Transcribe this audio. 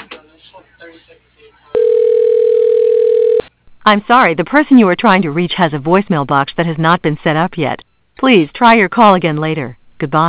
I'm sorry, the person you are trying to reach has a voicemail box that has not been set up yet. Please try your call again later. Goodbye.